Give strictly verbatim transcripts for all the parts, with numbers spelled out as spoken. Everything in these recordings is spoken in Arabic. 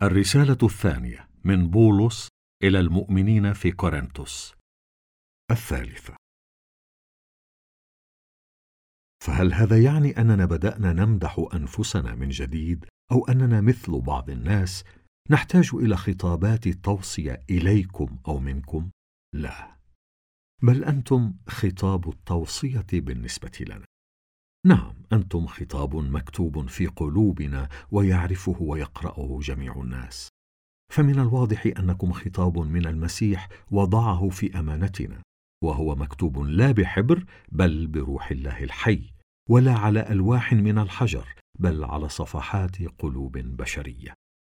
الرسالة الثانية من بولس إلى المؤمنين في كورنثوس الثالثة. فهل هذا يعني أننا بدأنا نمدح أنفسنا من جديد، أو أننا مثل بعض الناس نحتاج إلى خطابات توصية إليكم أو منكم؟ لا، بل أنتم خطاب التوصية بالنسبة لنا. نعم، أنتم خطاب مكتوب في قلوبنا ويعرفه ويقرأه جميع الناس، فمن الواضح أنكم خطاب من المسيح وضعه في أمانتنا، وهو مكتوب لا بحبر بل بروح الله الحي، ولا على ألواح من الحجر بل على صفحات قلوب بشرية.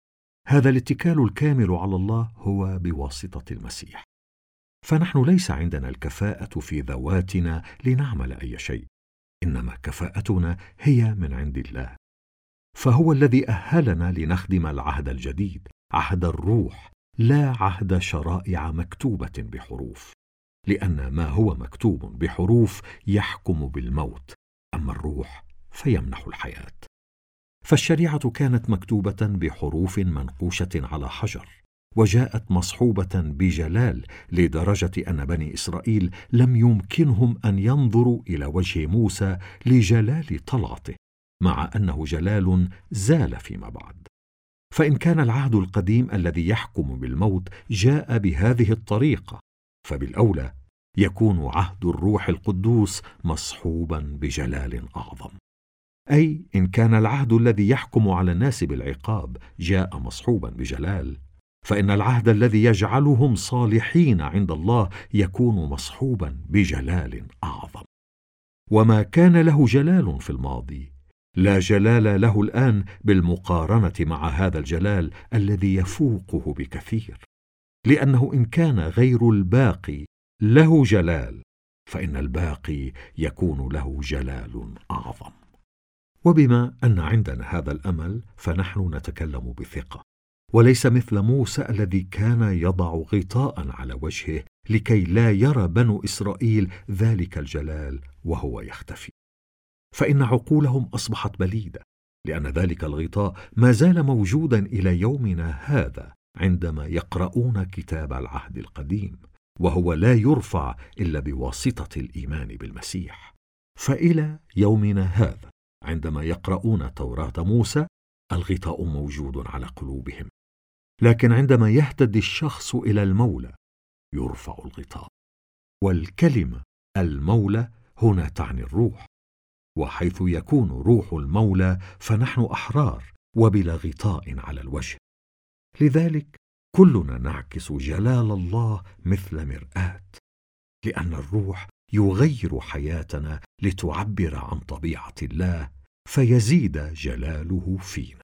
هذا الاتكال الكامل على الله هو بواسطة المسيح، فنحن ليس عندنا الكفاءة في ذواتنا لنعمل أي شيء، إنما كفاءتنا هي من عند الله، فهو الذي أهلنا لنخدم العهد الجديد، عهد الروح، لا عهد شرائع مكتوبة بحروف، لأن ما هو مكتوب بحروف يحكم بالموت، أما الروح فيمنح الحياة. فالشريعة كانت مكتوبة بحروف منقوشة على حجر، وجاءت مصحوبة بجلال لدرجة أن بني إسرائيل لم يمكنهم أن ينظروا إلى وجه موسى لجلال طلعته، مع أنه جلال زال فيما بعد. فإن كان العهد القديم الذي يحكم بالموت جاء بهذه الطريقة، فبالأولى يكون عهد الروح القدوس مصحوبا بجلال أعظم. أي إن كان العهد الذي يحكم على الناس بالعقاب جاء مصحوبا بجلال، فإن العهد الذي يجعلهم صالحين عند الله يكون مصحوبا بجلال أعظم. وما كان له جلال في الماضي لا جلال له الآن بالمقارنة مع هذا الجلال الذي يفوقه بكثير، لأنه إن كان غير الباقي له جلال، فإن الباقي يكون له جلال أعظم. وبما أن عندنا هذا الأمل فنحن نتكلم بثقة، وليس مثل موسى الذي كان يضع غطاء على وجهه لكي لا يرى بنو إسرائيل ذلك الجلال وهو يختفي، فإن عقولهم أصبحت بليدة، لأن ذلك الغطاء ما زال موجودا إلى يومنا هذا عندما يقرؤون كتاب العهد القديم، وهو لا يرفع إلا بواسطة الإيمان بالمسيح. فإلى يومنا هذا عندما يقرؤون توراة موسى الغطاء موجود على قلوبهم، لكن عندما يهتدي الشخص إلى المولى يرفع الغطاء. والكلمة المولى هنا تعني الروح، وحيث يكون روح المولى فنحن أحرار وبلا غطاء على الوجه. لذلك كلنا نعكس جلال الله مثل مرآة، لأن الروح يغير حياتنا لتعبر عن طبيعة الله فيزيد جلاله فينا.